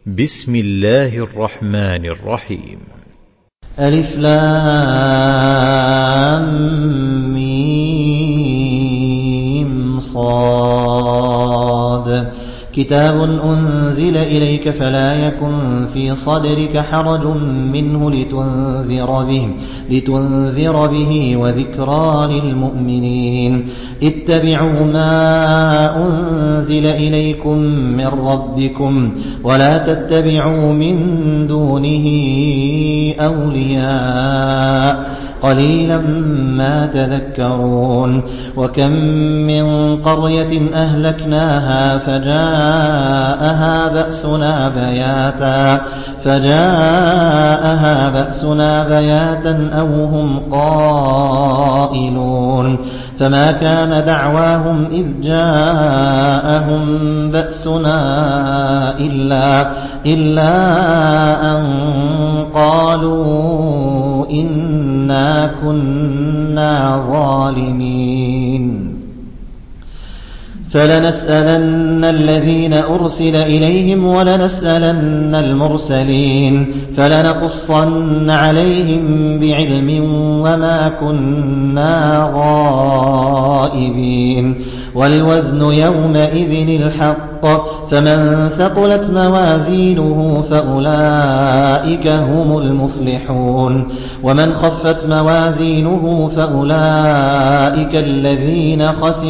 بسم الله الرحمن الرحيم. ألف لام ميم صاد كتاب أنزل إليك فلا يكن في صدرك حرج منه لتنذر به وذكرى للمؤمنين. اتبعوا ما أنزل إليكم من ربكم ولا تتبعوا من دونه أولياء قليلا ما تذكرون. وكم من قرية أهلكناها فجاءها بأسنا بياتا أو هم قائلون. فما كان دعواهم إذ جاءهم بأسنا إلا أن قالوا إنا كنا ظالمين. فلنسألن الذين أرسل إليهم ولنسألن المرسلين فلنقصن عليهم بعلم وما كنا غائبين. والوزن يومئذ الحق فمن ثقلت موازينه فأولئك هم المفلحون ومن خفت موازينه فأولئك الذين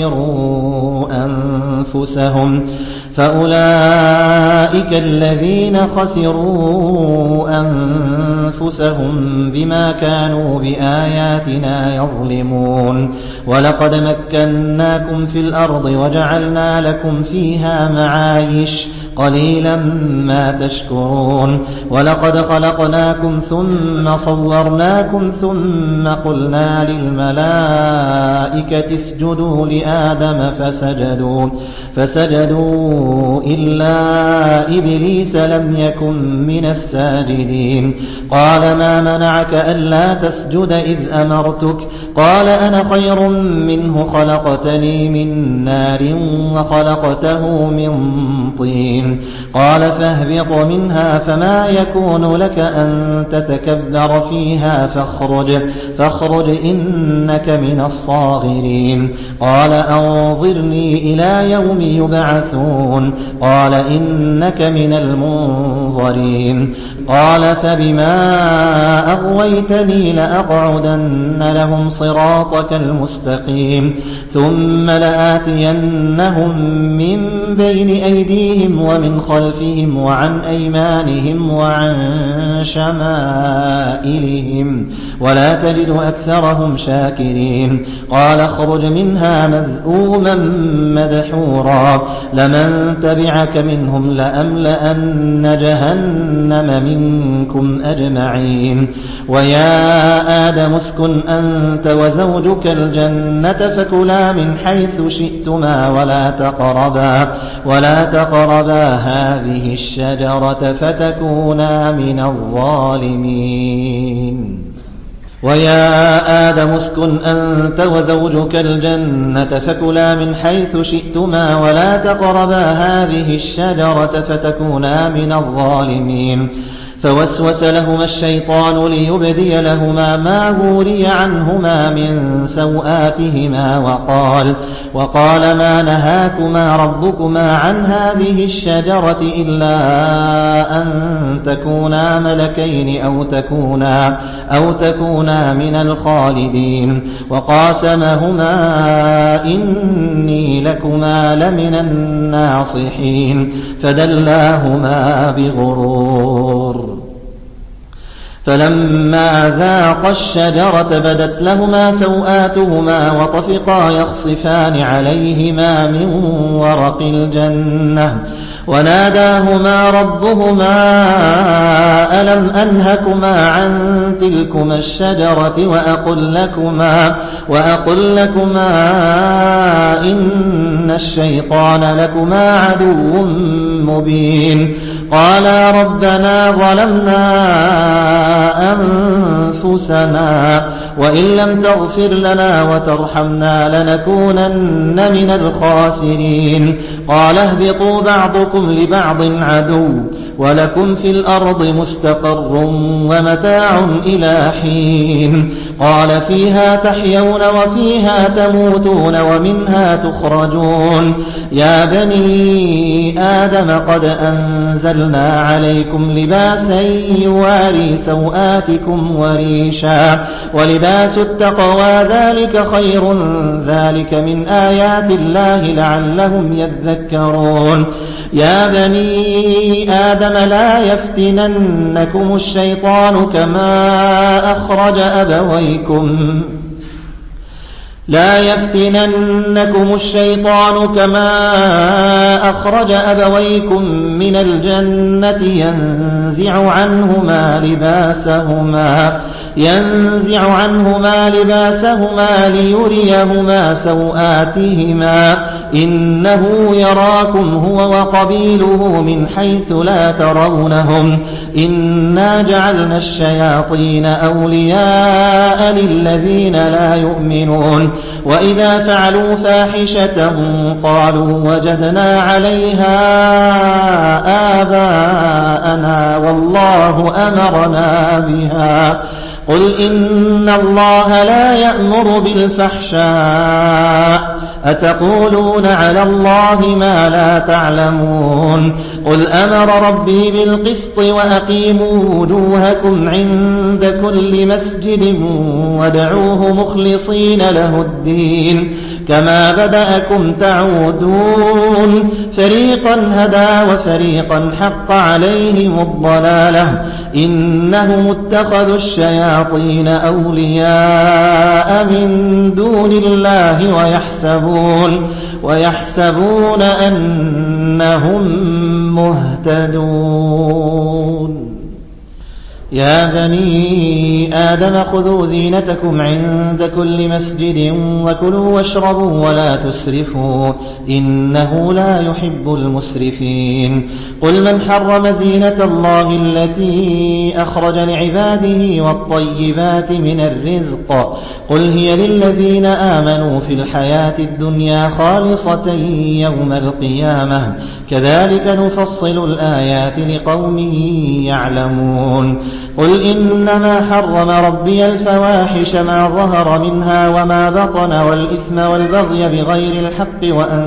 خسروا أنفسهم بما كانوا بآياتنا يظلمون. ولقد مكناكم في الأرض وجعلنا لكم فيها معايش قليلا ما تشكرون. ولقد خلقناكم ثم صورناكم ثم قلنا للملائكة اسجدوا لآدم فسجدوا إلا إبليس لم يكن من الساجدين. قال ما منعك ألا تسجد إذ أمرتك؟ قال أنا خير منه خلقتني من نار وخلقته من طين. قال فاهبط منها فما يكون لك أن تتكبر فيها فاخرج إنك من الصاغرين. قال أنظرني إلى يوم يبعثون. قال إنك من المنظرين. قال فبما أغويتني لأقعدن لهم صراطك المستقيم ثم لآتينهم من بين أيديهم ومن خلفهم وعن أيمانهم وعن شمائلهم ولا تجد أكثرهم شاكرين. قال اخرج منها مذءوما مدحورا لمن تبعك منهم لأملأن جهنم منكم أجمعين. ويا آدم اسكن أنت وزوجك الجنة فكلا من حيث شئتما ولا تقربا هذه الشجرة فتكونا من الظالمين. ويا آدم اسكن أنت وزوجك الجنة فكلا من حيث شئتما ولا تقربا هذه الشجرة فتكونا من الظالمين. فوسوس لهما الشيطان ليبدي لهما ما وري عنهما من سوآتهما وقال ما نهاكما ربكما عن هذه الشجرة إلا أن تكونا ملكين أو تكونا من الخالدين. وقاسمهما إني لكما لمن الناصحين فدلاهما بغرور. فلما ذاقا الشجرة بدت لهما سوآتهما وطفقا يخصفان عليهما من ورق الجنة وناداهما ربهما ألم أنهكما عن تلكما الشجرة وأقل لكما إن الشيطان لكما عدو مبين. قالا ربنا ظلمنا أنفسنا وإن لم تغفر لنا وترحمنا لنكونن من الخاسرين. قال اهبطوا بعضكم لبعض عدو ولكم في الأرض مستقر ومتاع إلى حين قال فيها تحيون وفيها تموتون ومنها تخرجون يا بني آدم قد أنزلنا عليكم لباسا يواري سوآتكم وريشا ولباس التقوى ذلك خير ذلك من آيات الله لعلهم يذكرون يا بني آدم لا يفتننكم الشيطان كما أخرج أبويكم من الجنة ينزع عنهما لباسهما ليريهما سوآتهما إنه يراكم هو وقبيله من حيث لا ترونهم إنا جعلنا الشياطين أولياء للذين لا يؤمنون وإذا فعلوا فاحشة قالوا وجدنا عليها آباءنا والله أمرنا بها قل إن الله لا يأمر بالفحشاء أتقولون على الله ما لا تعلمون قل أمر ربي بالقسط وأقيموا وجوهكم عند كل مسجد وادعوه مخلصين له الدين كما بدأكم تعودون فريقا هدى وفريقا حق عليهم الضلالة إنهم اتخذوا الشياطين أولياء من دون الله ويحسبون أنهم مهتدون يا بني آدم خذوا زينتكم عند كل مسجد وكلوا واشربوا ولا تسرفوا إنه لا يحب المسرفين قل من حرم زينة الله التي أخرج لعباده والطيبات من الرزق قل هي للذين آمنوا في الحياة الدنيا خالصة يوم القيامة كذلك نفصل الآيات لقوم يعلمون قل إنما حرم ربي الفواحش ما ظهر منها وما بطن والإثم والبغي بغير الحق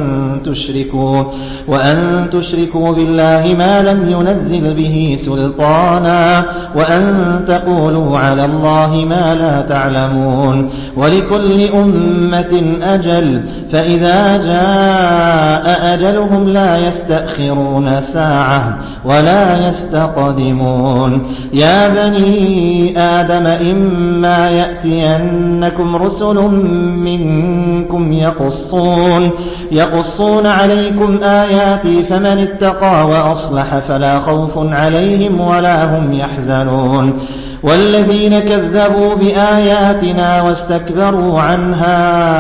وأن تشركوا بالله ما لم ينزل به سلطانا وأن تقولوا على الله ما لا تعلمون ولكل أمة أجل فإذا جاء أجلهم لا يستأخرون ساعة ولا يستقدمون يا بني آدم إما يأتينكم رسل منكم يقصون عليكم آياتي فمن اتقى وأصلح فلا خوف عليهم ولا هم يحزنون والذين كذبوا بآياتنا واستكبروا عنها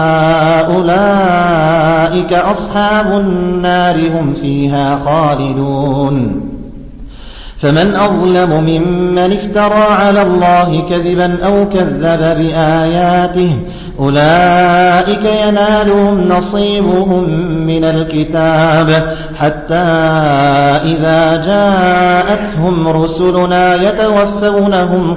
أولئك أصحاب النار هم فيها خالدون فمن أظلم ممن افترى على الله كذبا أو كذب بآياته أولئك ينالهم نصيبهم من الكتاب حتى إذا جاءتهم رسلنا يتوفونهم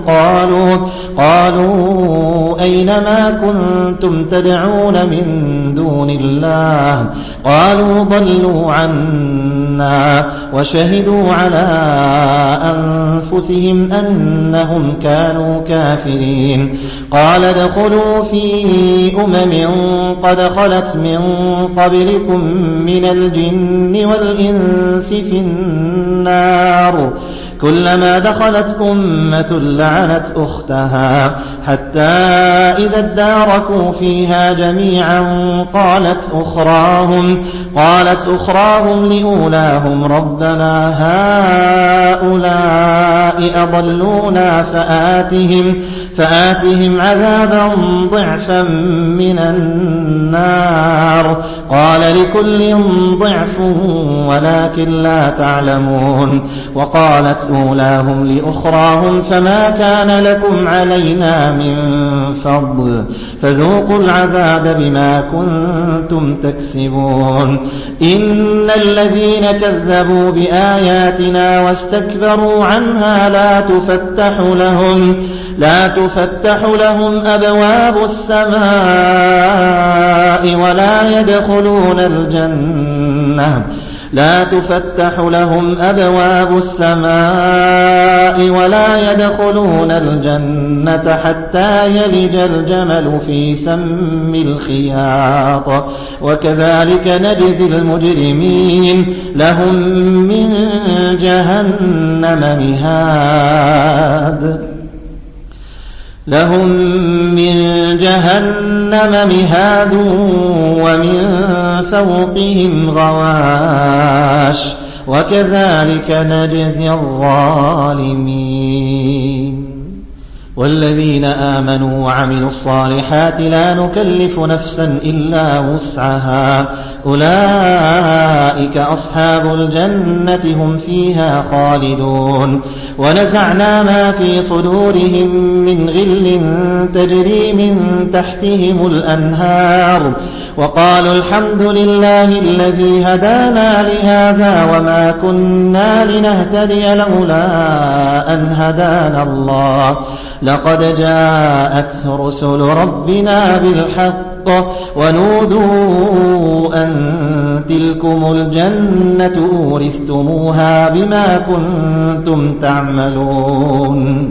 قالوا أين ما كنتم تدعون من دون الله قالوا ضلوا عنا وشهدوا على أنفسهم أنهم كانوا كافرين قال ادخلوا في قد خلت من قبلكم من الجن والإنس في النار كلما دخلت أمة لعنت أختها حتى إذا اداركوا فيها جميعا قالت أخراهم لأولاهم ربنا هؤلاء أضلونا فآتهم عذابا ضعفا من النار قال لكل ضعف ولكن لا تعلمون وقالت أولاهم لأخراهم فما كان لكم علينا من فضل فذوقوا العذاب بما كنتم تكسبون إن الذين كذبوا بآياتنا واستكبروا عنها لا تفتح لهم أبواب السماء ولا يدخلون الجنة حتى يلج الجمل في سم الخياط وكذلك نجزي المجرمين لهم من جهنم مهاد ومن فوقهم غواش وكذلك نجزي الظالمين والذين آمنوا وعملوا الصالحات لا نكلف نفسا إلا وسعها أولئك أصحاب الجنة هم فيها خالدون ونزعنا ما في صدورهم من غل تجري من تحتهم الأنهار وقالوا الحمد لله الذي هدانا لهذا وما كنا لنهتدي لولا أن هدانا الله لقد جاءت رسل ربنا بالحق ونودوا أن تلكم الجنة أورثتموها بما كنتم تعملون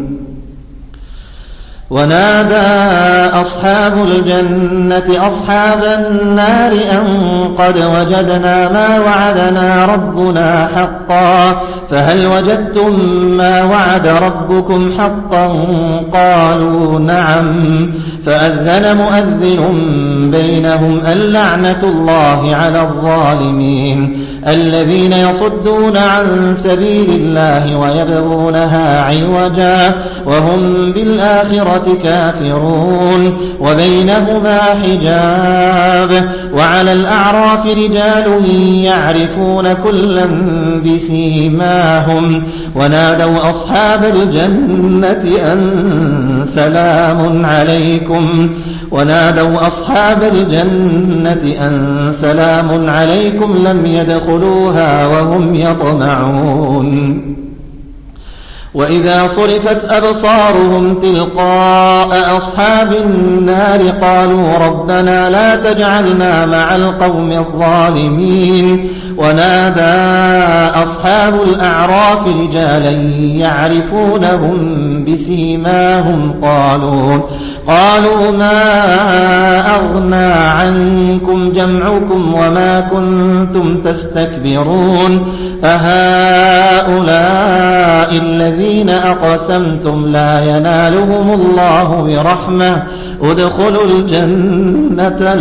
ونادى أصحاب الجنة أصحاب النار أن قد وجدنا ما وعدنا ربنا حقا فهل وجدتم ما وعد ربكم حقا قالوا نعم فأذن مؤذن بينهم اللعنة الله على الظالمين الذين يصدون عن سبيل الله ويبغونها عوجا وهم بالآخرة كافرون وبينهما حجاب وعلى الأعراف رجال يعرفون كلا بسيماهم ونادوا أصحاب الجنة أن سلام عليكم لم يدخلوها وهم يطمعون وإذا صرفت أبصارهم تلقاء أصحاب النار قالوا ربنا لا تجعلنا مع القوم الظالمين ونادى أصحاب الأعراف رجالا يعرفونهم بسيماهم قالوا ما أغنى عنكم جمعكم وما كنتم تستكبرون أهؤلاء الذين أقسمتم لا ينالهم الله برحمة ادخلوا الجنة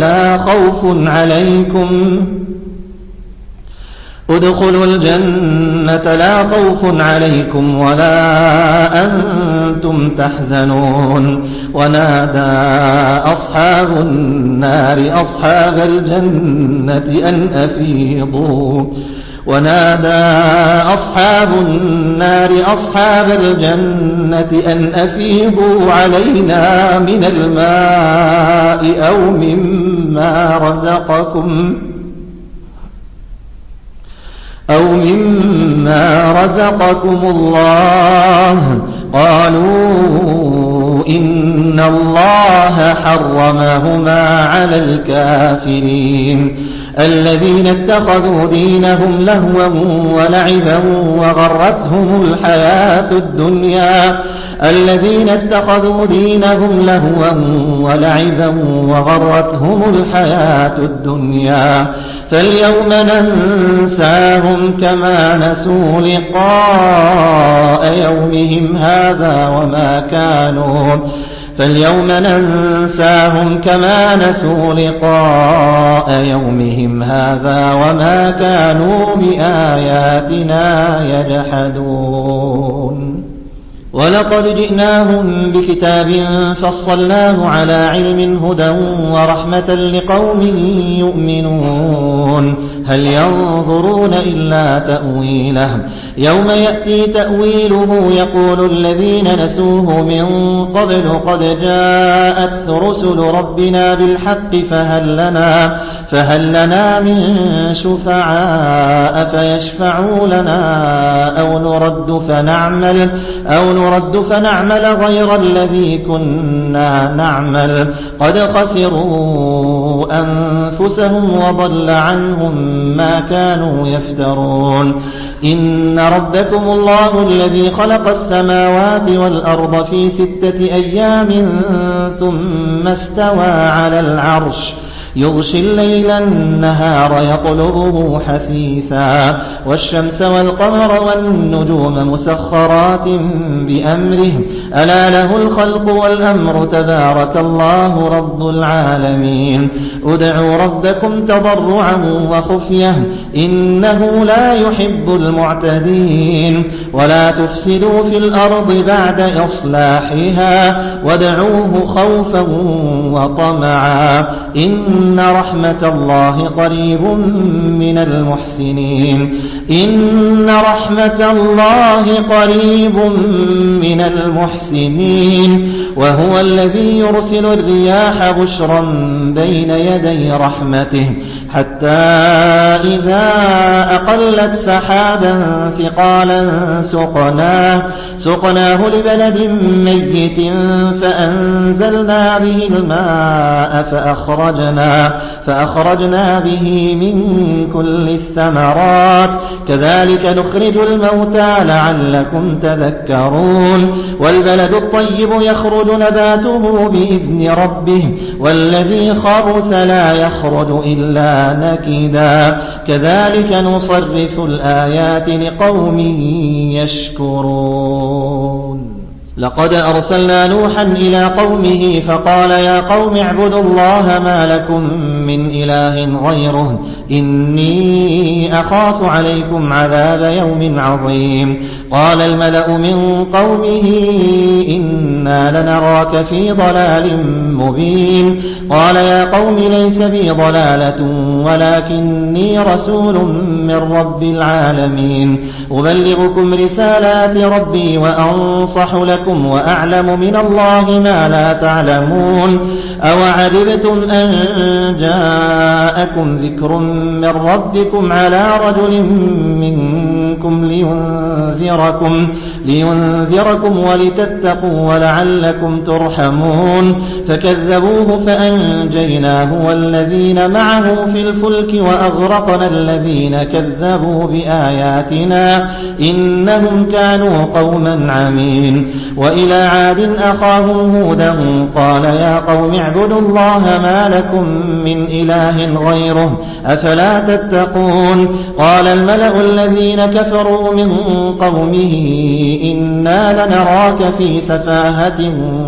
لا خوف عليكم ولا أنتم تحزنون ونادى أصحاب النار أصحاب الجنة أن أفيضوا علينا من الماء أو مما رزقكم الله قالوا إن الله حرمهما على الكافرين الذين اتخذوا دينهم لهوا ولعبا وغرتهم الحياة الدنيا فاليوم ننساهم كما نسوا لقاء يومهم هذا وما كانوا بآياتنا يجحدون ولقد جئناهم بكتاب فصلناه على علم هدى ورحمة لقوم يؤمنون هل ينظرون إلا تأويله يوم يأتي تأويله يقول الذين نسوه من قبل قد جاءت رسل ربنا بالحق فهل لنا من شفعاء فيشفعوا لنا أو نرد فنعمل غير الذي كنا نعمل قد خسروا أنفسهم وضل عنهم ما كانوا يفترون إن ربكم الله الذي خلق السماوات والأرض في 6 أيام ثم استوى على العرش يغشي الليل النهار يطلبه حثيثا والشمس والقمر والنجوم مسخرات بأمره ألا له الخلق والأمر تبارك الله رب العالمين ادعوا ربكم تضرعا وخفية إنه لا يحب المعتدين ولا تفسدوا في الأرض بعد إصلاحها وادعوه خوفا وطمعا إن رحمة الله قريب من المحسنين إن رحمة الله قريب من المحسنين وهو الذي يرسل الرياح بشرا بين يدي رحمته حتى إذا أقلت سحابا ثقالا سقناه لبلد ميت فأنزلنا به الماء فأخرجنا به من كل الثمرات كذلك نخرج الموتى لعلكم تذكرون والبلد الطيب يخرج نباته بإذن ربه والذي خبث لا يخرج إلا نكدا كذلك نصرف الآيات لقوم يشكرون لقد أرسلنا نوحا إلى قومه فقال يا قوم اعبدوا الله ما لكم من إله غيره إني أخاف عليكم عذاب يوم عظيم قال الملأ من قومه إنا لنراك في ضلال مبين قال يا قوم ليس بي ضلالة ولكني رسول من رب العالمين أبلغكم رسالات ربي وأنصح لكم وأعلم من الله ما لا تعلمون أوعجبتم أن جاءكم ذكر من ربكم على رجل منكم لينذركم ولتتقوا ولعلكم ترحمون فكذبوه فأنجيناه والذين معه في الفلك وأغرقنا الذين كذبوا بآياتنا إنهم كانوا قوما عمين وإلى عاد أخاهم هودا قال يا قوم اعبدوا الله ما لكم من إله غيره أفلا تتقون قال الملأ الذين كفروا من قومه إنا لنراك في سفاهة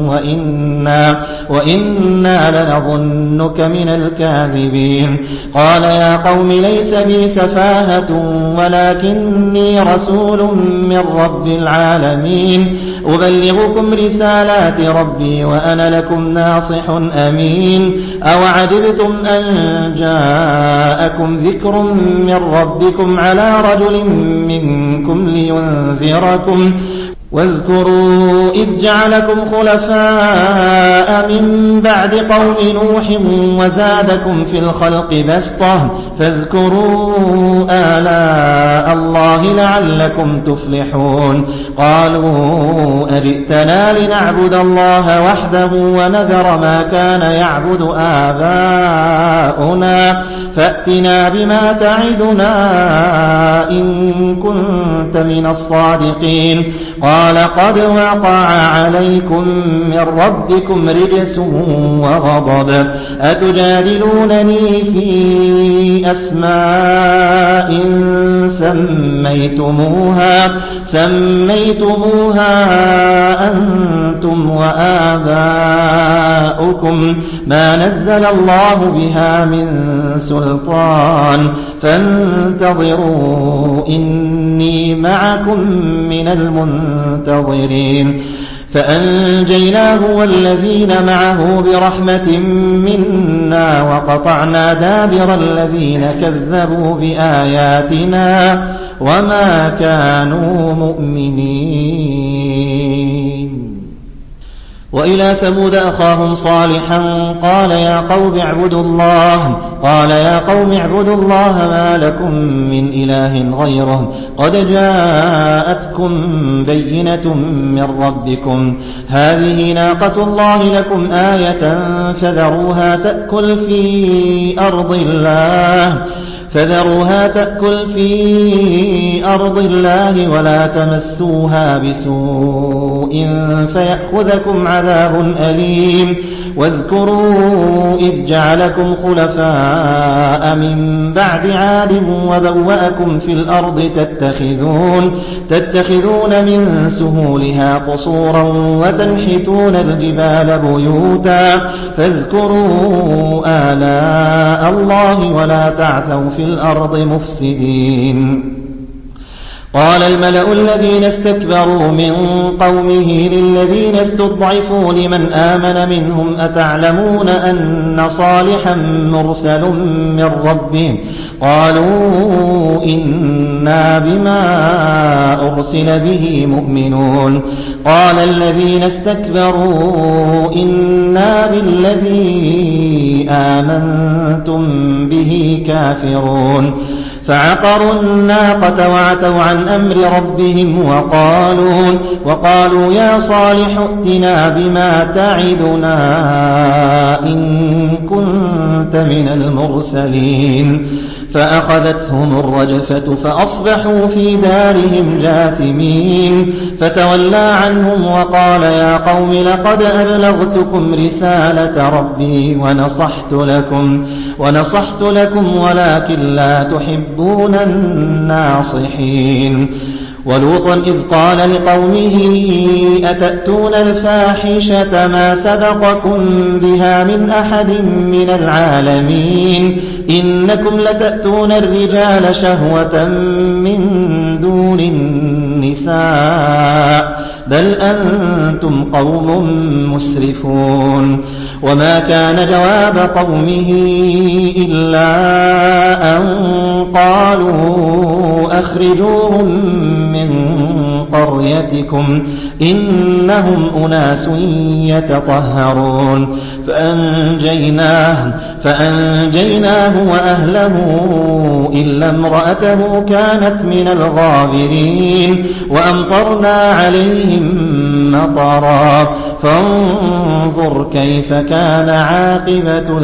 وإنا لنظنك من الكاذبين قال يا قوم ليس بي سفاهة ولكني رسول من رب العالمين أبلغكم رسالات ربي وأنا لكم ناصح أمين أوعجبتم أن جاءكم ذكر من ربكم على رجل منكم لينذركم واذكروا إذ جعلكم خلفاء من بعد قوم نوح وزادكم في الخلق بسطة فاذكروا آلاء الله لعلكم تفلحون قالوا أجئتنا لنعبد الله وحده ونذر ما كان يعبد آباؤنا فأتنا بما تعدنا إن كنت من الصادقين قال قد وقع عليكم من ربكم رجس وغضب أتجادلونني في أسماء سميتموها أنتم وآباؤكم ما نزل الله بها من سلطان سُلْطَانٍ فَانتَظِرُوا إِنِّي مَعَكُم مِّنَ الْمُنتَظِرِينَ فَأَنجَيْنَاهُ وَالَّذِينَ مَعَهُ بِرَحْمَةٍ مِّنَّا وَقَطَعْنَا دَابِرَ الَّذِينَ كَذَّبُوا بِآيَاتِنَا وَمَا كَانُوا مُؤْمِنِينَ وَإِلَى ثَمُودَ أَخَاهُمْ صَالِحًا قَالَ يَا قَوْمِ اعْبُدُوا اللَّهَ مَا لَكُم مِّنْ إِلَٰهٍ غَيْرُهُ قَدْ جَاءَتْكُم بَيِّنَةٌ مِّن رَّبِّكُمْ هَٰذِهِ نَاقَةُ اللَّهِ لَكُمْ آيَةً فَذَرُوهَا تَأْكُلْ فِي أَرْضِ اللَّهِ وَلَا تَمَسُّوهَا بِسُوءٍ فَيَأْخُذَكُمْ عَذَابٌ أَلِيمٌ واذكروا إذ جعلكم خلفاء من بعد عاد وبوأكم في الأرض تتخذون من سهولها قصورا وتنحتون الجبال بيوتا فاذكروا آلاء الله ولا تعثوا في الأرض مفسدين قال الملأ الذين استكبروا من قومه للذين استضعفوا لمن آمن منهم أتعلمون أن صالحا مرسل من ربه قالوا إنا بما أرسل به مؤمنون قال الذين استكبروا إنا بالذي آمنتم به كافرون فعقروا الناقة وعتوا عن أمر ربهم وقالوا يا صالح ائتنا بما تعدنا إن كنت من المرسلين فأخذتهم الرجفة فأصبحوا في دارهم جاثمين فتولى عنهم وقال يا قوم لقد أبلغتكم رسالة ربي ونصحت لكم ولكن لا تحبون الناصحين ولوطا إذ قال لقومه أتأتون الفاحشة ما سبقكم بها من أحد من العالمين إنكم لتأتون الرجال شهوة من دون النساء بل أنتم قوم مسرفون وما كان جواب قومه إلا أن قالوا أخرجوهم من قريتكم إنهم أناس يتطهرون فأنجيناه وأهله إلا امرأته كانت من الغابرين وأمطرنا عليهم مطرا فانظر كيف كان عاقبة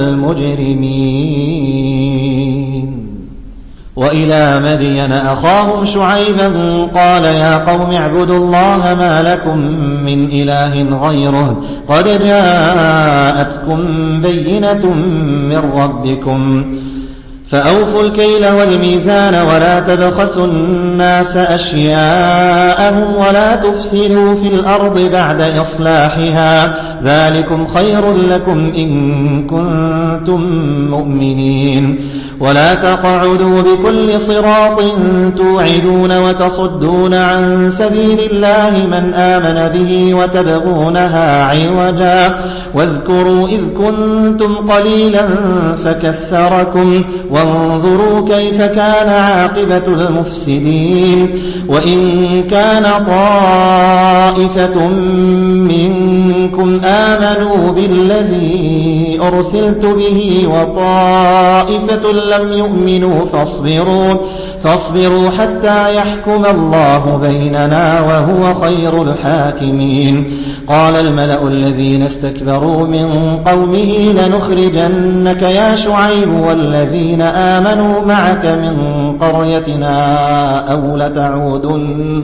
المجرمين وإلى مدين أخاهم شعيبا قال يا قوم اعبدوا الله ما لكم من إله غيره قد جاءتكم بينة من ربكم فأوفوا الكيل والميزان ولا تبخسوا الناس أشياءهم ولا تفسدوا في الأرض بعد إصلاحها ذلكم خير لكم إن كنتم مؤمنين ولا تقعدوا بكل صراط توعدون وتصدون عن سبيل الله من آمن به وتبغونها عوجا واذكروا إذ كنتم قليلا فكثركم وانظروا كيف كان عاقبة المفسدين وإن كان طائفة منكم آمنوا بالذي أرسلت به وطائفة لم يؤمنوا فاصبروا حتى يحكم الله بيننا وهو خير الحاكمين قال الملأ الذين استكبروا من قومه لنخرجنك يا شعيب والذين آمنوا معك من قريتنا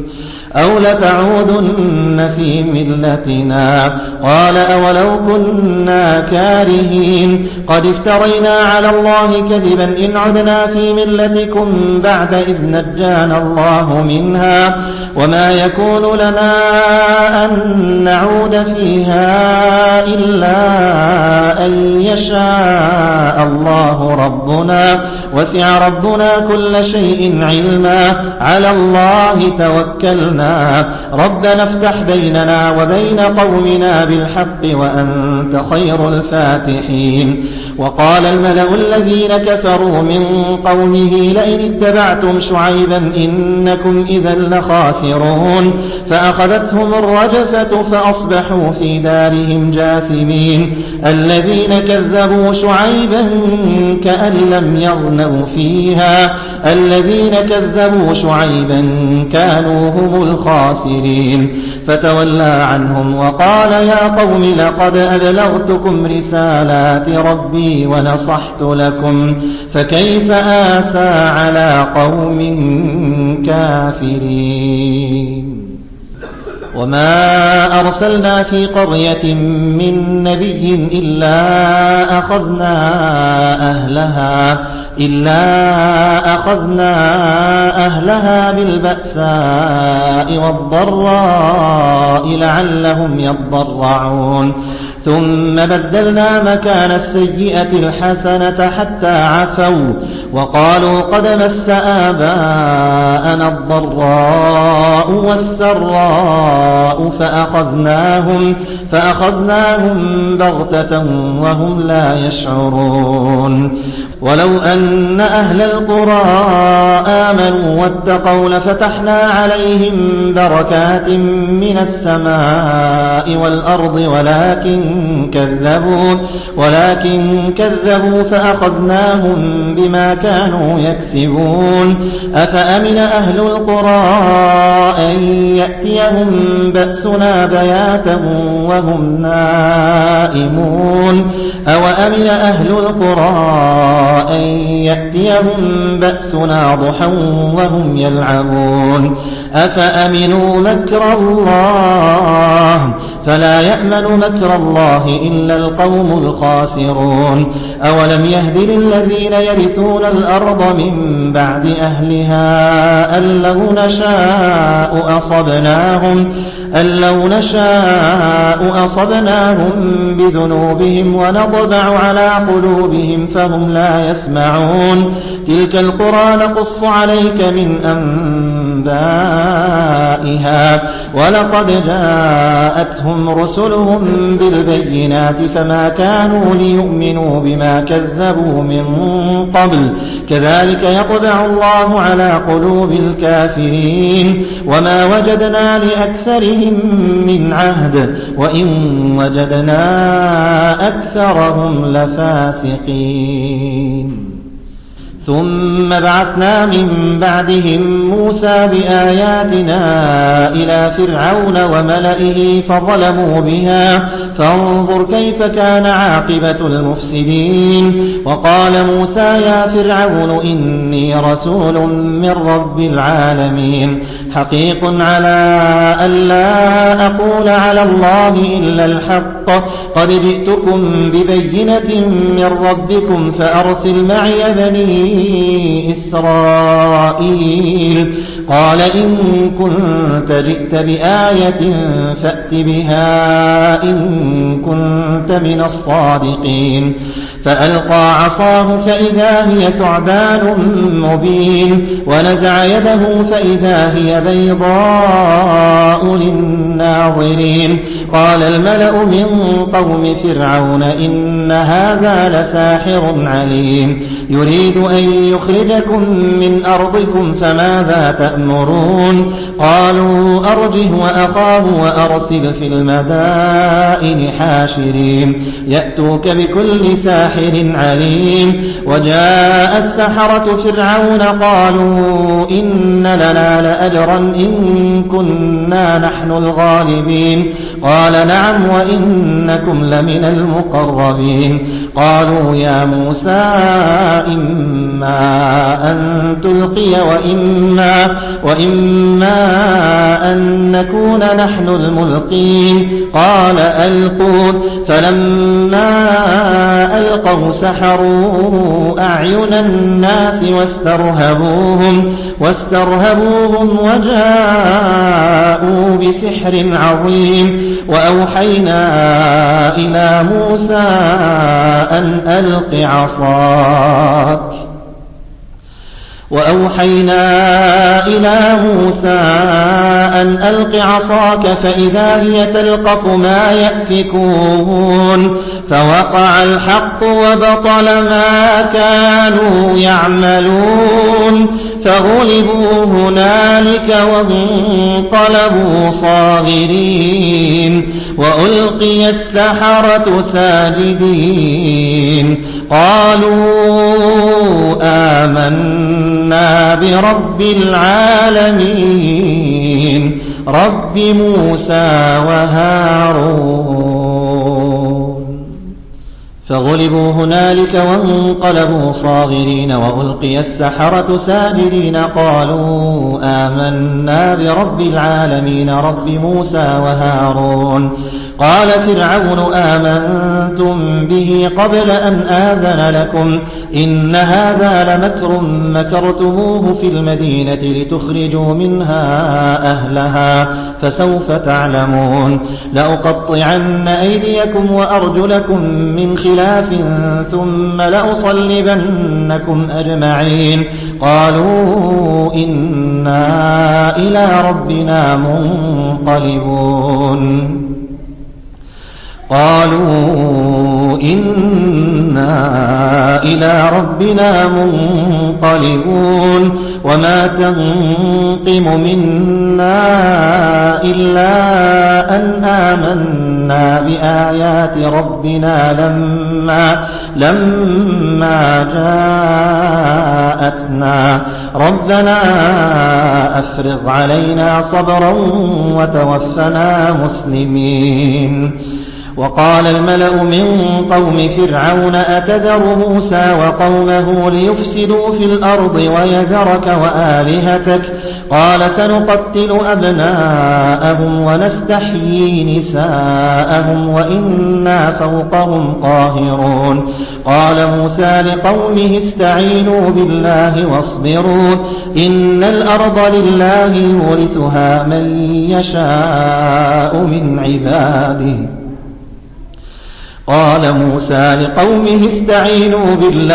أو لتعودن في ملتنا. قال أولو كنا كارهين قد افترينا على الله كذبا إن عدنا في ملتكم بعد إذ نجانا الله منها وما يكون لنا أن نعود فيها إلا أن يشاء الله ربنا وسع ربنا كل شيء علما على الله توكلنا ربنا افتح بيننا وبين قومنا بالحق وأنت خير الفاتحين. وقال الملأ الذين كفروا من قومه لئن اتبعتم شعيبا إنكم إذا لخاسرون فأخذتهم الرجفة فأصبحوا في دارهم جاثمين. الذين كذبوا شعيبا كأن لم يغنوا فيها الذين كذبوا شعيبا كانوا هم الخاسرين. فتولى عنهم وقال يا قوم لقد أبلغتكم رسالات ربي ونصحت لكم فكيف آسى على قوم كافرين. وما أرسلنا في قرية من نبي إلا أخذنا أهلها بالبأساء والضراء لعلهم يضرعون ثم بدلنا مكان السيئة الحسنة حتى عفوا وقالوا قد مس آباءنا الضراء والسراء فأخذناهم بغتة وهم لا يشعرون. ولو أن أهل القرى آمنوا واتقوا لفتحنا عليهم بركات من السماء والأرض ولكن كذبوا فأخذناهم بما كانوا يكسبون. أفأمن أهل القرى أن يأتيهم بأسنا بياتا وهم نائمون أوأمن أهل القرى أن يأتيهم بأسنا ضحى وهم يلعبون. أفأمنوا مكر الله فلا يأمن مكر الله إلا القوم الخاسرون. أولم يهد للذين يرثون الأرض من بعد أهلها أن لو نشاء أصبناهم بذنوبهم ونطبع على قلوبهم فهم لا يسمعون. تلك القرى نقص عليك من أنبائها ولقد جاءتهم رسلهم بالبينات فما كانوا ليؤمنوا بما كذبوا من قبل كذلك يطبع الله على قلوب الكافرين. وما وجدنا لأكثرهم من عهد وإن وجدنا أكثرهم لفاسقين. ثم بعثنا من بعدهم موسى بآياتنا إلى فرعون وملئه فظلموا بها فانظر كيف كان عاقبة المفسدين. وقال موسى يا فرعون إني رسول من رب العالمين حقيق على ألا أقول على الله إلا الحق قد جئتكم ببينة من ربكم فأرسل معي بني إسرائيل. قال إن كنت جئت بآية فأت بها إن كنت من الصادقين. فألقى عصاه فإذا هي ثعبان مبين ونزع يده فإذا هي بيضاء للناظرين. قال الملأ من قوم فرعون إن هذا لساحر عليم يريد أن يخرجكم من أرضكم فماذا تأمرون. قالوا أرجه وأخاه وأرسل في المدائن حاشرين يأتوك بكل ساحر عليم. وجاء السحرة فرعون قالوا إن لنا لأجرا إن كنا نحن الغالبين. قال نعم وإنكم لمن المقربين. قالوا يا موسى إما أن تلقي وإما أن نكون نحن الملقين. قال ألقوا. فلما ألقوا سحروا أعين الناس واسترهبوهم وجاءوا بسحر عظيم. وأوحينا إلى موسى أن ألق عصاك فإذا هي تلقف ما يأفكون. فوقع الحق وبطل ما كانوا يعملون. فغلبوا هنالك وانقلبوا صاغرين. وألقي السحرة ساجدين. قالوا آمنا برب العالمين رب موسى وهارون. فغلبوا هنالك وانقلبوا صاغرين. وألقي السحرة ساجدين. قالوا آمنا برب العالمين رب موسى وهارون. قال فرعون آمنتم به قبل أن آذن لكم إن هذا لمكر مكرتموه في المدينة لتخرجوا منها أهلها فسوف تعلمون. لأقطعن أيديكم وأرجلكم من خلاف ثم لأصلبنكم أجمعين. قالوا إنا إلى ربنا منقلبون. وما تنقم منا إلا أن آمنا بآيات ربنا لما جاءتنا. ربنا أفرغ علينا صبرا وتوفنا مسلمين. وقال الملأ من قوم فرعون أتذر موسى وقومه ليفسدوا في الأرض ويذرك وآلهتك؟ قال سنقتل أبناءهم ونستحيي نساءهم وإنا فوقهم قاهرون. قال موسى لقومه استعينوا بالله واصبروا إن الأرض لله يورثها من يشاء من عباده. قال موسى لقومه استعينوا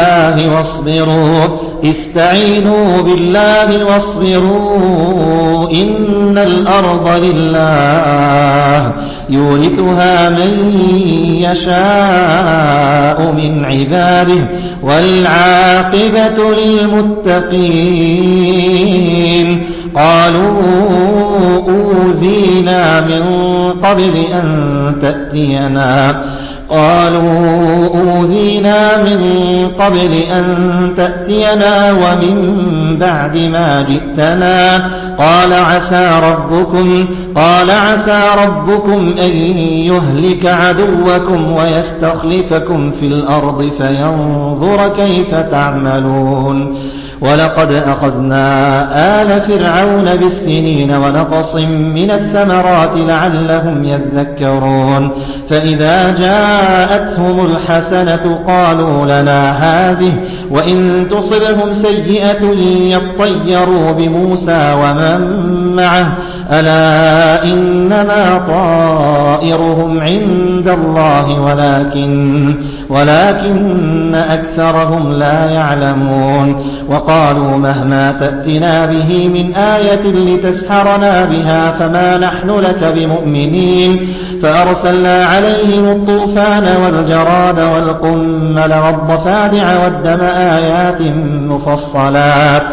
بالله واصبروا إن الأرض لله يورثها من يشاء من عباده والعاقبة للمتقين. قالوا أوذينا من قبل أن تأتينا ومن بعد ما جئتنا. قال عسى ربكم أن يهلك عدوكم ويستخلفكم في الأرض فينظر كيف تعملون. ولقد أخذنا آل فرعون بالسنين ونقص من الثمرات لعلهم يذكرون. فإذا جاءتهم الحسنة قالوا لنا هذه وإن تصبهم سيئة يطيروا بموسى ومن معه ألا إنما طائرهم عند الله ولكن أكثرهم لا يعلمون. وقالوا مهما تأتنا به من آية لتسحرنا بها فما نحن لك بمؤمنين. فأرسلنا عليهم الطوفان والجراد والقمل والضفادع والدم آيات مفصلات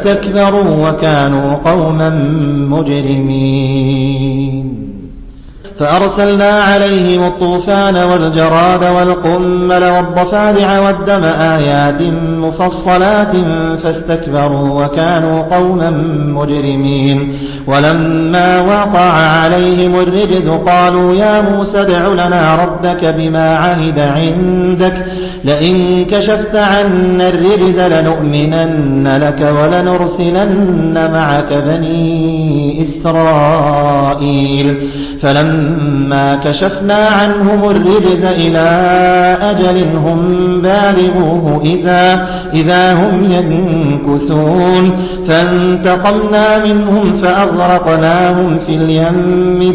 فاستكبروا وكانوا قوما مجرمين. فأرسلنا عليهم الطوفان والجراد والقمل والضفادع والدم آيات مفصلات فاستكبروا وكانوا قوما مجرمين ولما وقع عليهم الرجز قالوا يا موسى ادع لنا ربك بما عهد عندك لئن كشفت عنا الرجز لنؤمنن لك ولنرسلن معك بني إسرائيل فلما كشفنا عنهم الرجز إلى أجل هم بالغوه إذا هم ينكثون فانتقمنا منهم فأغرقناهم في اليم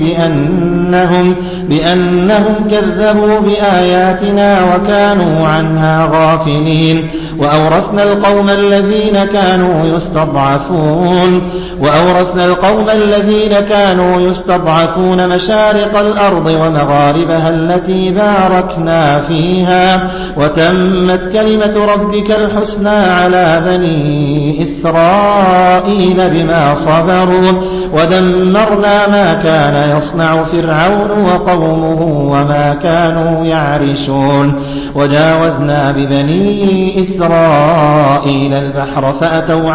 بأنهم كذبوا بآياتنا وكانوا عنها غافلين وأورثنا القوم الذين كانوا يستضعفون مشارق الأرض ومغاربها التي باركنا فيها وتمت كلمة ربك الحسنى على بني إسرائيل بما صبروا ودمرنا ما كان يصنع فرعون وقومه وما كانوا يعرشون وجاوزنا ببني إسرائيل البحر فأتوا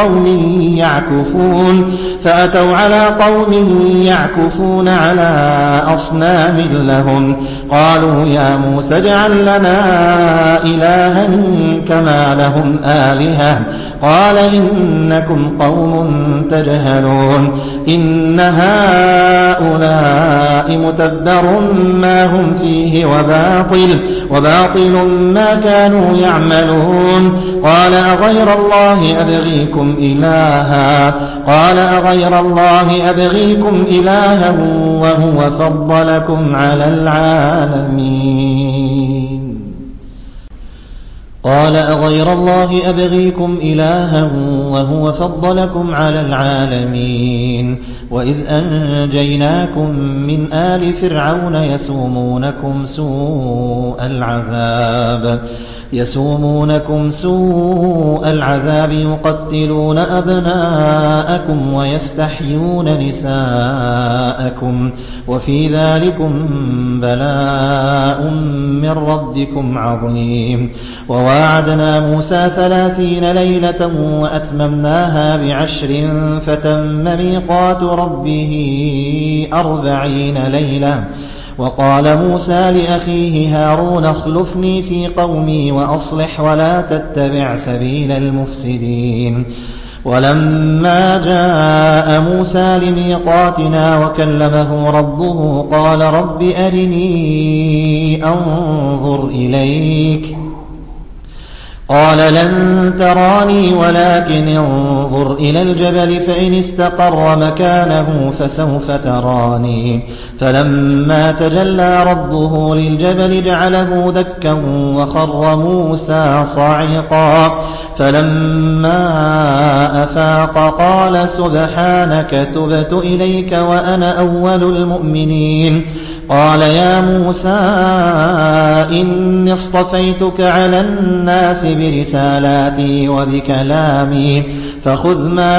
على قوم يعكفون على أصنام لهم قالوا يا موسى اجعل لنا إلها كما لهم آلهة قال إنكم قوم تجهلون إن هؤلاء متبر ما هم فيه وباطل ما كانوا يعملون قال أغير الله أبغيكم إلها وهو فضلكم على العالمين قال أغير الله أبغيكم إلها وهو فضلكم على العالمين وإذ أنجيناكم من آل فرعون يسومونكم سوء العذاب يقتلون أبناءكم ويستحيون نساءكم وفي ذلكم بلاء من ربكم عظيم وواعدنا موسى 30 ليلة وأتممناها ب10 فتم ميقات ربه 40 ليلة وقال موسى لأخيه هارون اخلفني في قومي وأصلح ولا تتبع سبيل المفسدين ولما جاء موسى لميقاتنا وكلمه ربه قال رب أرني أنظر إليك قال لن تراني ولكن انظر إلى الجبل فإن استقر مكانه فسوف تراني فلما تجلى ربه للجبل جعله دكا وخر موسى صعقا فلما أفاق قال سبحانك تبت إليك وأنا أول المؤمنين قال يا موسى إني اصطفيتك على الناس برسالاتي وبكلامي فخذ ما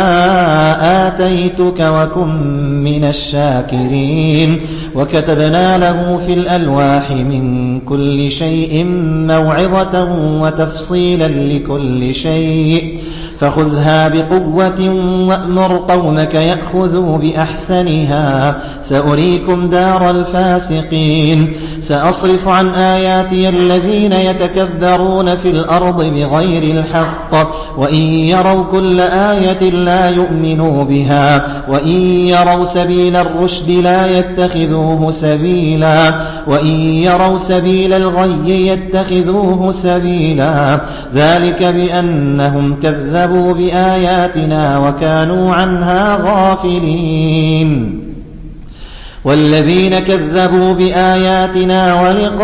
آتيتك وكن من الشاكرين وكتبنا له في الألواح من كل شيء موعظة وتفصيلا لكل شيء فخذها بقوة وأمر قومك يأخذوا بأحسنها سأريكم دار الفاسقين سأصرف عن آياتي الذين يتكبرون في الأرض بغير الحق وإن يروا كل آية لا يؤمنوا بها وإن يروا سبيل الرشد لا يتخذوه سبيلا وإن يروا سبيل الغي يتخذوه سبيلا ذلك بأنهم كذبوا بآياتنا وكانوا عنها غافلين والذين كذبوا بآياتنا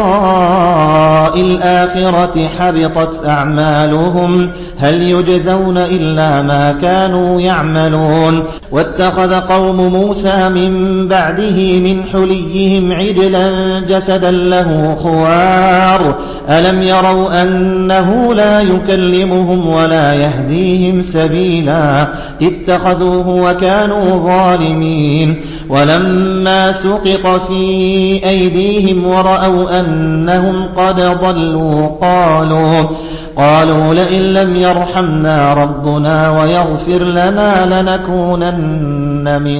ولقاء الآخرة حبطت أعمالهم هل يجزون إلا ما كانوا يعملون واتخذ قوم موسى من بعده من حليهم عجلا جسدا له خوار ألم يروا أنه لا يكلمهم ولا يهديهم سبيلا اتخذوه وكانوا ظالمين ولما سقط في أيديهم ورأوا أنهم قد ضلوا قالوا لئن لم يرحمنا ربنا ويغفر لنا لنكونن من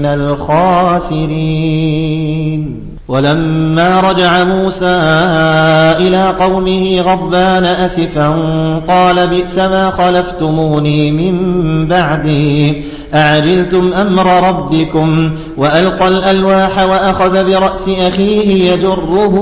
الخاسرين. ولما رجع موسى إلى قومه غضبان أسفا قال بئس ما خلفتموني من بعدي أعجلتم أمر ربكم وألقى الألواح وأخذ برأس أخيه يجره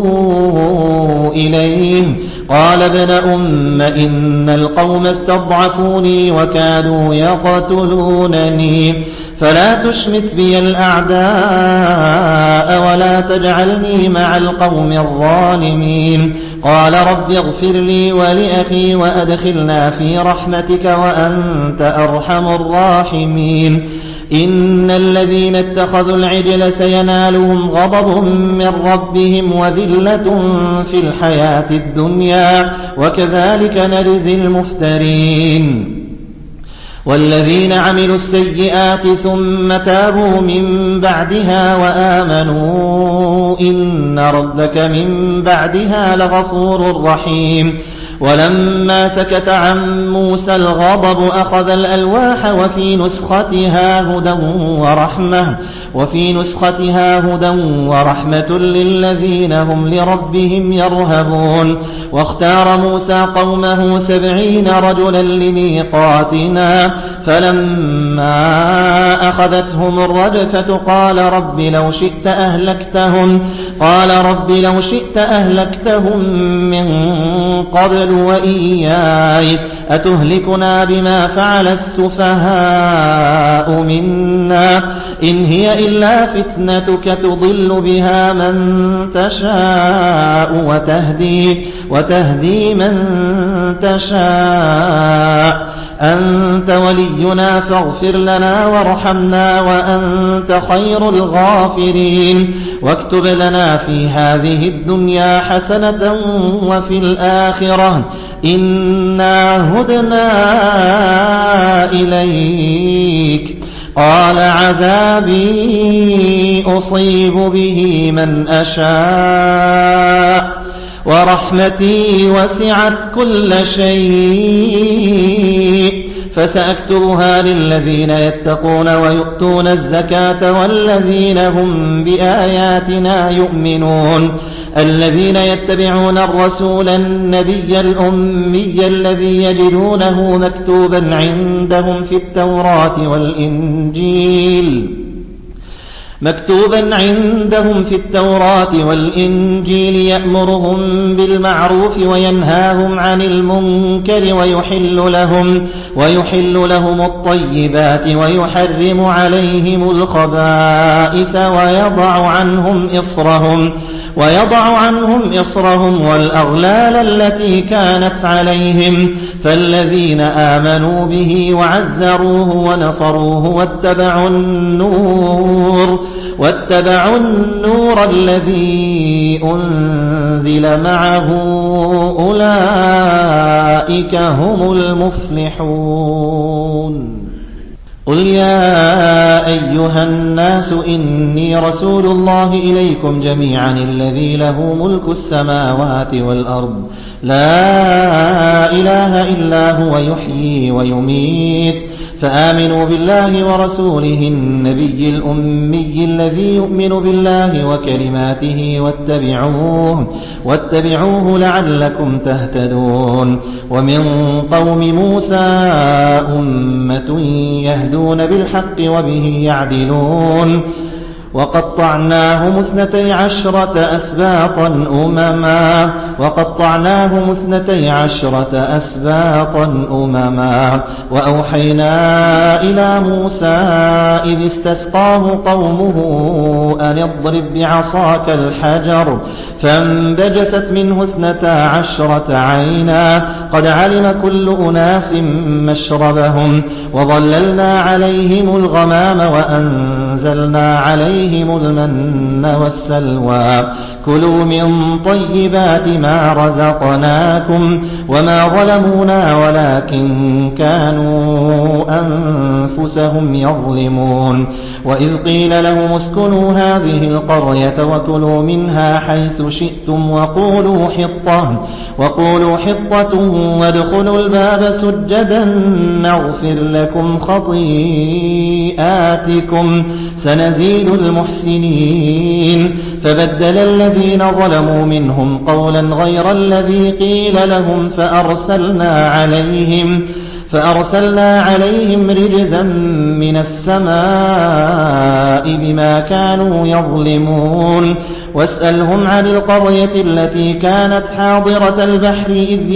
إليه قال ابن أم إن القوم استضعفوني وكادوا يقتلونني فلا تشمت بي الأعداء ولا تجعلني مع القوم الظالمين. قال رب اغفر لي ولأخي وأدخلنا في رحمتك وأنت أرحم الراحمين. إن الذين اتخذوا العجل سينالهم غضب من ربهم وذلة في الحياة الدنيا وكذلك نجزي المفترين. والذين عملوا السيئات ثم تابوا من بعدها وآمنوا إن ربك من بعدها لغفور رحيم. ولما سكت عن موسى الغضب أخذ الألواح وفي نسختها هدى ورحمة للذين هم لربهم يرهبون. واختار موسى قومه 70 رجلا لميقاتنا فلما أخذتهم الرجفة قال رب لو شئت أهلكتهم من قبل وإياي أتهلكنا بما فعل السفهاء منا إن هي إلا فتنتك تضل بها من تشاء وتهدي من تشاء أنت ولينا فاغفر لنا وارحمنا وأنت خير الغافرين. واكتب لنا في هذه الدنيا حسنة وفي الآخرة إنا هدنا إليك. قال عذابي أصيب به من أشاء ورحمتي وسعت كل شيء فسأكتبها للذين يتقون ويؤتون الزكاة والذين هم بآياتنا يؤمنون. الذين يتبعون الرسول النبي الأمي الذي يجدونه مكتوبا عندهم في التوراة والإنجيل يأمرهم بالمعروف وينهاهم عن المنكر ويحل لهم الطيبات ويحرم عليهم الخبائث ويضع عنهم إصرهم والأغلال التي كانت عليهم. فالذين آمنوا به وعزروه ونصروه واتبعوا النور الذي أنزل معه أولئك هم المفلحون. قل يا أيها الناس إني رسول الله إليكم جميعا الذي له ملك السماوات والأرض لا إله إلا هو يحيي ويميت فآمنوا بالله ورسوله النبي الأمي الذي يؤمن بالله وكلماته واتبعوه لعلكم تهتدون. ومن قوم موسى أمة يهدون بالحق وبه يعدلون. وقطعناهم 12 أسباطا أمما وأوحينا إلى موسى إذ استسقاه قومه أن اضرب بعصاك الحجر فانبجست منه 12 عينا قد علم كل أناس مشربهم وظللنا عليهم الغمام وأنزلنا عليهم المن والسلوى كلوا من طيبات ما رزقناكم وما ظلمونا ولكن كانوا أنفسهم يظلمون وإذ قيل لهم اسكنوا هذه القرية وكلوا منها حيث شئتم وقولوا حطة وادخلوا الباب سجدا نغفر لكم خطيئاتكم سنزيد المحسنين فبدل الذين ظلموا منهم قولا غير الذي قيل لهم فأرسلنا عليهم رجزا من السماء بما كانوا يظلمون واسألهم عن القرية التي كانت حاضرة البحر إذ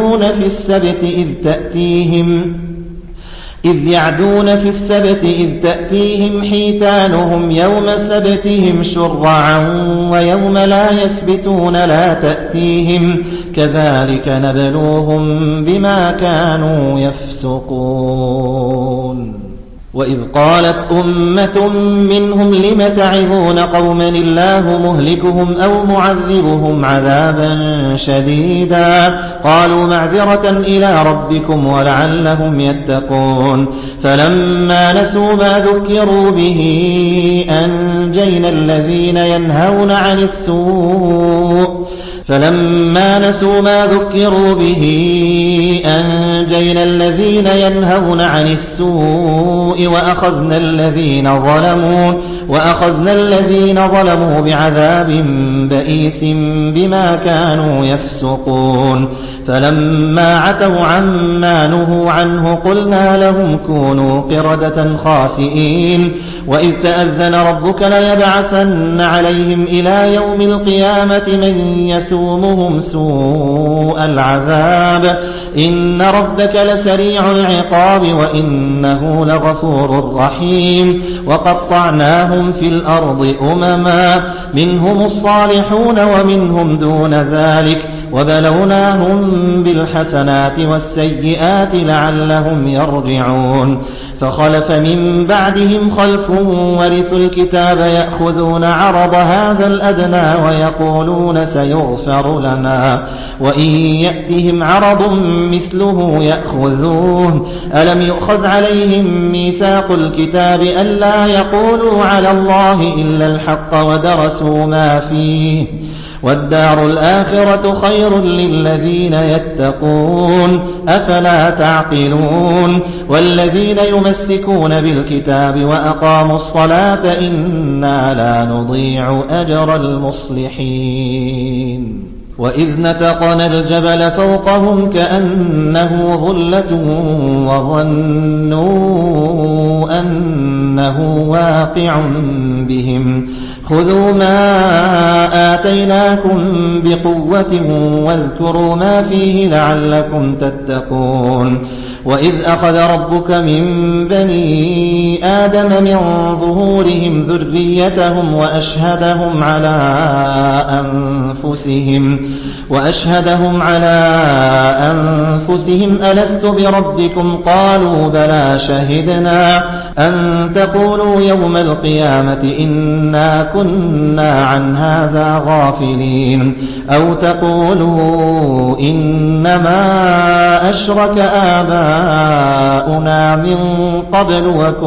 يعدون في السبت إذ تأتيهم حيتانهم يوم سبتهم شرعا ويوم لا يسبتون لا تأتيهم كذلك نبلوهم بما كانوا يفسقون وإذ قالت أمة منهم لم تعظون قوما الله مهلكهم أو معذبهم عذابا شديدا قالوا معذرة إلى ربكم ولعلهم يتقون فلما نسوا ما ذكروا به أنجينا الذين ينهون عن السوء وأخذنا الذين ظلموا بعذاب بئيس بما كانوا يفسقون فلما عتوا عما نهوا عنه قلنا لهم كونوا قردة خاسئين وإذ تأذن ربك ليبعثن عليهم إلى يوم القيامة من يسومهم سوء العذاب إن ربك لسريع العقاب وإنه لغفور رحيم وقطعناهم في الأرض أمما منهم الصالحون ومنهم دون ذلك وبلوناهم بالحسنات والسيئات لعلهم يرجعون فخلف من بعدهم خلف ورثوا الكتاب يأخذون عرض هذا الأدنى ويقولون سيغفر لنا وإن يأتهم عرض مثله يأخذوه ألم يؤخذ عليهم ميثاق الكتاب ألا يقولوا على الله إلا الحق ودرسوا ما فيه والدار الآخرة خير للذين يتقون أفلا تعقلون والذين يمسكون بالكتاب وأقاموا الصلاة إنا لا نضيع أجر المصلحين وإذ نتقنا الجبل فوقهم كأنه ظلة وظنوا أنه واقع بهم خذوا ما آتيناكم بقوة واذكروا ما فيه لعلكم تتقون وإذ أخذ ربك من بني آدم من ظهورهم ذريتهم وأشهدهم على أنفسهم ألست بربكم قالوا بلى شهدنا أن تقولوا يوم القيامة إنا كنا عن هذا غافلين أو تقولوا إنما أشرك آباؤنا من قبل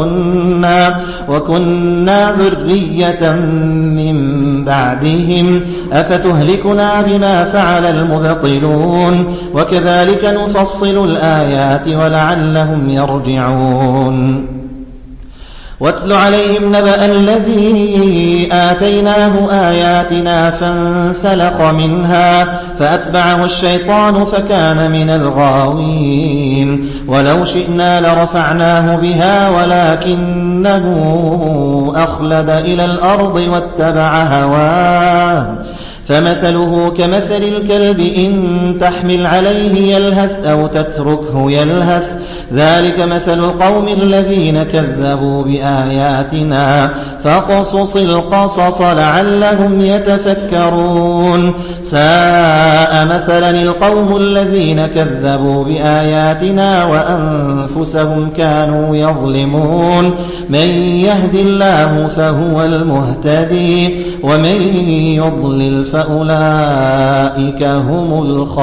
وكنا ذرية من بعدهم أفتهلكنا بما فعل المبطلون وكذلك نفصل الآيات ولعلهم يرجعون واتل عليهم نبأ الذي آتيناه آياتنا فانسلخ منها فأتبعه الشيطان فكان من الغاوين ولو شئنا لرفعناه بها ولكنه أخلد إلى الأرض واتبع هواه فمثله كمثل الكلب إن تحمل عليه يلهث أو تتركه يلهث ذلك مثل القوم الذين كذبوا بآياتنا فاقصص القصص لعلهم يتفكرون ساء مثلا القوم الذين كذبوا بآياتنا وأنفسهم كانوا يظلمون من يهد الله فهو المهتدي ومن يضلل فأولئك هم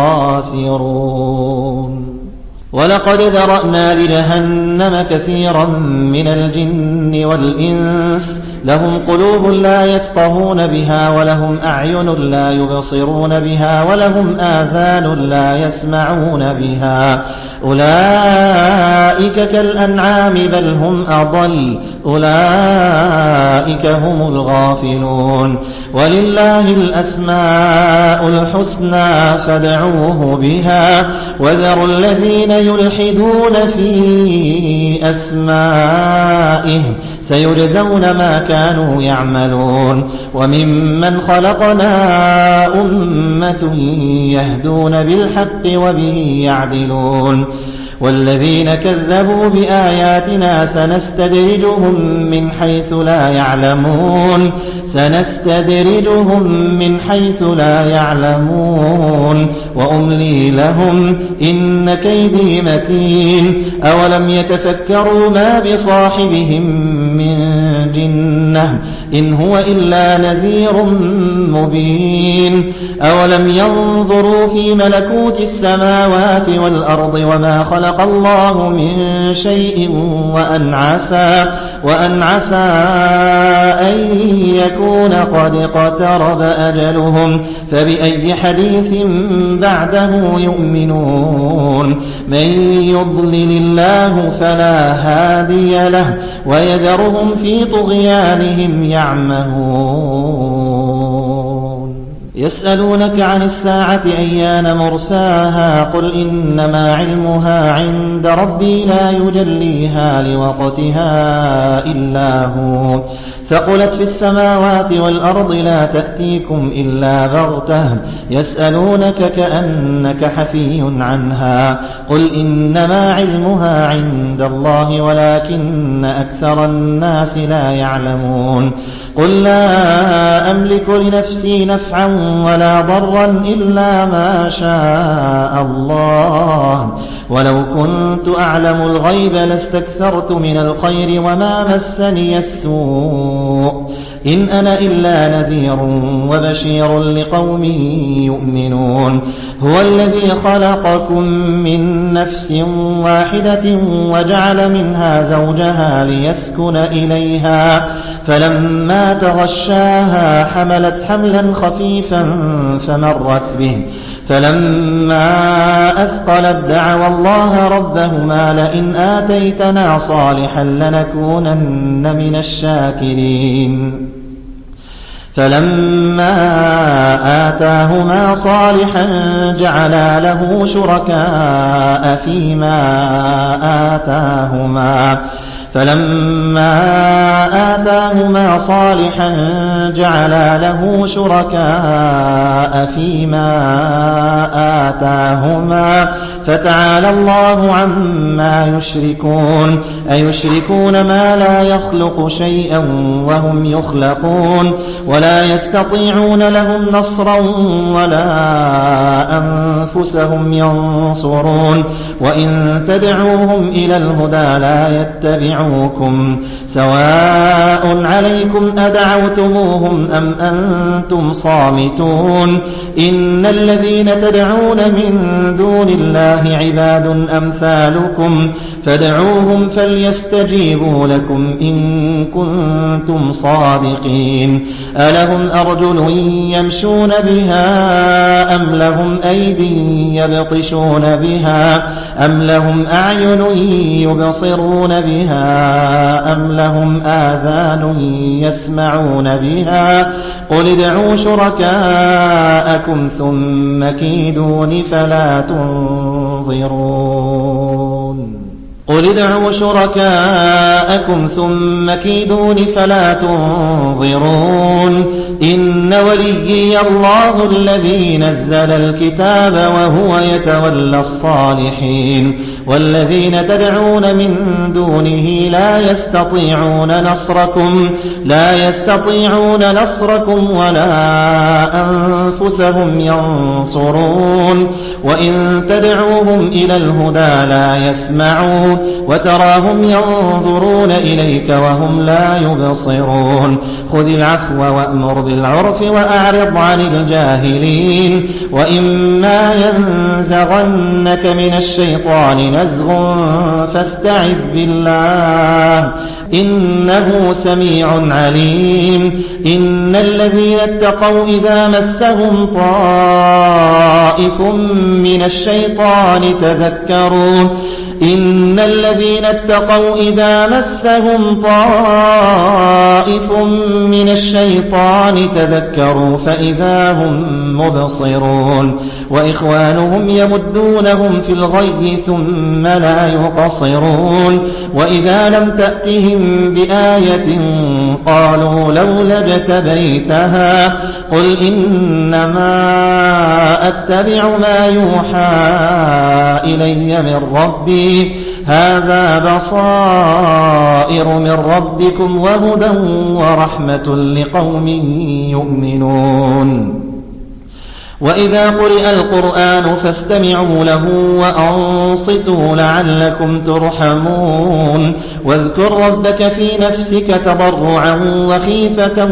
الخاسرون ولقد ذرأنا لجهنم كثيرا من الجن والإنس لهم قلوب لا يفقهون بها ولهم أعين لا يبصرون بها ولهم آذان لا يسمعون بها أولئك كالأنعام بل هم أضل أولئك هم الغافلون ولله الأسماء الحسنى فادعوه بها وذروا الذين يلحدون في أسمائه سيجزون ما كانوا يعملون وممن خلقنا أمة يهدون بالحق وبه يعدلون والذين كذبوا بآياتنا سنستدرجهم من حيث لا يعلمون وأملي لهم إن كيدي متين أولم يتفكروا ما بصاحبهم من جنة إن هو إلا نذير مبين أولم ينظروا في ملكوت السماوات والأرض وما خلق الله من شيء وأن عسى أن يكون قد اقترب أجلهم فبأي حديث بعده يؤمنون من يضلل الله فلا هادي له ويذرهم في طغيانهم يعمهون يسألونك عن الساعة أيان مرساها قل إنما علمها عند ربي لا يجليها لوقتها إلا هو ثقلت في السماوات والأرض لا تأتيكم إلا بغتة يسألونك كأنك حفي عنها قل إنما علمها عند الله ولكن أكثر الناس لا يعلمون قل لا أملك لنفسي نفعا ولا ضرا إلا ما شاء الله ولو كنت أعلم الغيب لاستكثرت من الخير وما مسني السوء إن أنا إلا نذير وبشير لقوم يؤمنون هو الذي خلقكم من نفس واحدة وجعل منها زوجها ليسكن إليها فلما تغشاها حملت حملا خفيفا فمرت به فلما أثقلت دعوا الله ربهما لئن آتيتنا صالحا لنكونن من الشاكرين فلما آتاهما صالحا جعلا له شركاء فيما آتاهما فتعالى الله عما يشركون أيشركون ما لا يخلق شيئا وهم يخلقون ولا يستطيعون لهم نصرا ولا أنفسهم ينصرون وإن تدعوهم إلى الهدى لا يتبعوكم سواء عليكم أدعوتموهم أم أنتم صامتون إن الذين تدعون من دون الله عباد أمثالكم فادعوهم فليستجيبوا لكم إن كنتم صادقين ألهم أرجل يمشون بها أم لهم أيدي يبطشون بها أم لهم أعين يبصرون بها أم لهم آذان يسمعون بها قل ادعوا شركاءكم ثم كيدون فلا تنظرون إن وليي الله الذي نزل الكتاب وهو يتولى الصالحين والذين تدعون من دونه لا يستطيعون نصركم ولا أنفسهم ينصرون وإن تدعوهم إلى الهدى لا يسمعون وتراهم ينظرون إليك وهم لا يبصرون خذ العفو وأمر بالعرف وأعرض عن الجاهلين وإما ينزغنك من الشيطان نزغ فاستعذ بالله إنه سميع عليم إن الذين اتقوا إذا مسهم طائف من الشيطان تذكروا فإذا هم مبصرون وإخوانهم يمدونهم في الغي ثم لا يقصرون وإذا لم تأتهم بآية قالوا لولا اجتبيتها قل إنما أتبع ما يوحى إلي من ربي هذا بصائر من ربكم وهدى ورحمة لقوم يؤمنون وإذا قرئ القرآن فاستمعوا له وأنصتوا لعلكم ترحمون واذكر ربك في نفسك تضرعا وخيفة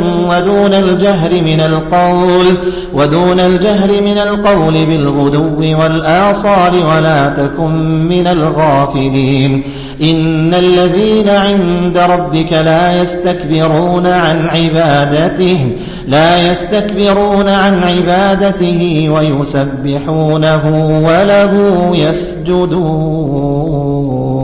ودون الجهر من القول بالغدو والآصال ولا تكن من الغافلين إن الذين عند ربك لا يستكبرون عن عبادته ويسبحونه وله يسجدون